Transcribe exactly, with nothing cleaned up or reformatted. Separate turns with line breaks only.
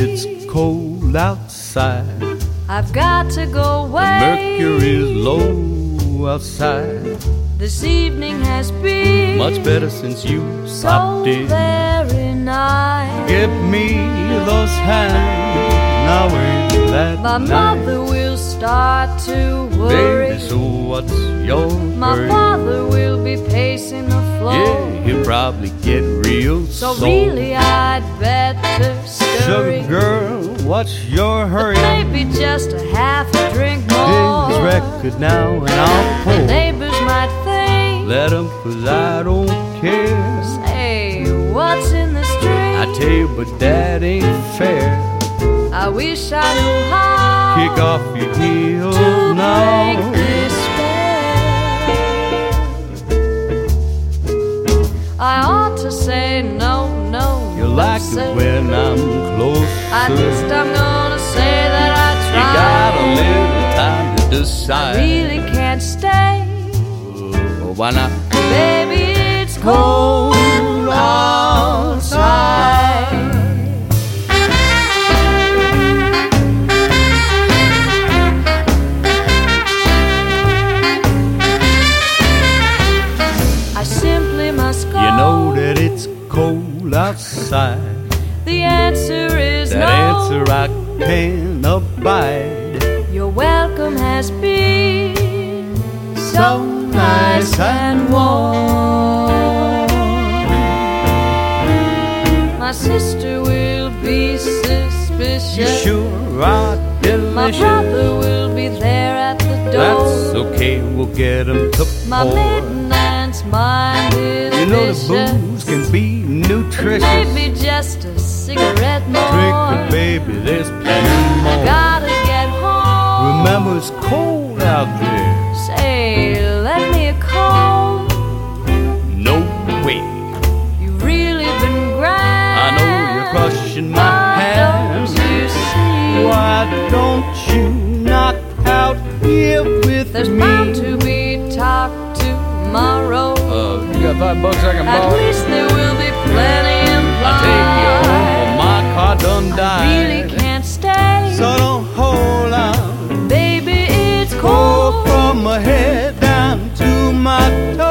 it's cold outside.
I've got to go away.
The mercury's low outside.
This evening has been
much better since you
so
popped in.
very nice.
Give me those hands, now ain't that
My
nice?
mother will start to worry.
Baby, so what's your
My
hurry?
father will be pacing the floor.
Yeah, he'll probably get real
So
sore.
really I'd better scurry.
Sugar girl, what's your hurry?
Maybe just a half a drink
Dig
more.
this record now and I'll
The
pour.
neighbors might think,
Let 'em, 'cause I don't care.
say, what's in the street?
I tell you, but that ain't fair.
I wish I knew how
Kick off your heels
to
now.
break this spell. I ought to say no, no.
You like
say,
it when I'm closer.
At least I'm gonna say that I
You
tried.
got a little time to decide.
I really can't stay.
Oh, why not?
Baby, it's cold outside. I simply must go.
You know that it's cold outside.
The answer is
That
no.
answer I can't abide.
Your welcome has been so nice and warm. My sister will be suspicious.
You sure are delicious.
My brother will be there at the door.
That's okay, we'll get 'em to
My
pour.
midnight's mind is
You know the
vicious.
booze can be nutritious.
Maybe just a cigarette more.
Drink it, baby, there's plenty more.
Gotta get home.
Remember, it's cold out there.
Say, let me a call.
No way.
You've really been grand.
I know you're crushing my
Why
hands.
don't you see?
Why don't you knock out here with
There's
me?
bound to be talk tomorrow.
Uh, you got five bucks I can
At
borrow?
least there will be plenty implied.
I'll take you home, but my car done died.
I really can't stay.
So don't hold on.
Baby, it's
Go
cold.
from my head down to my toes.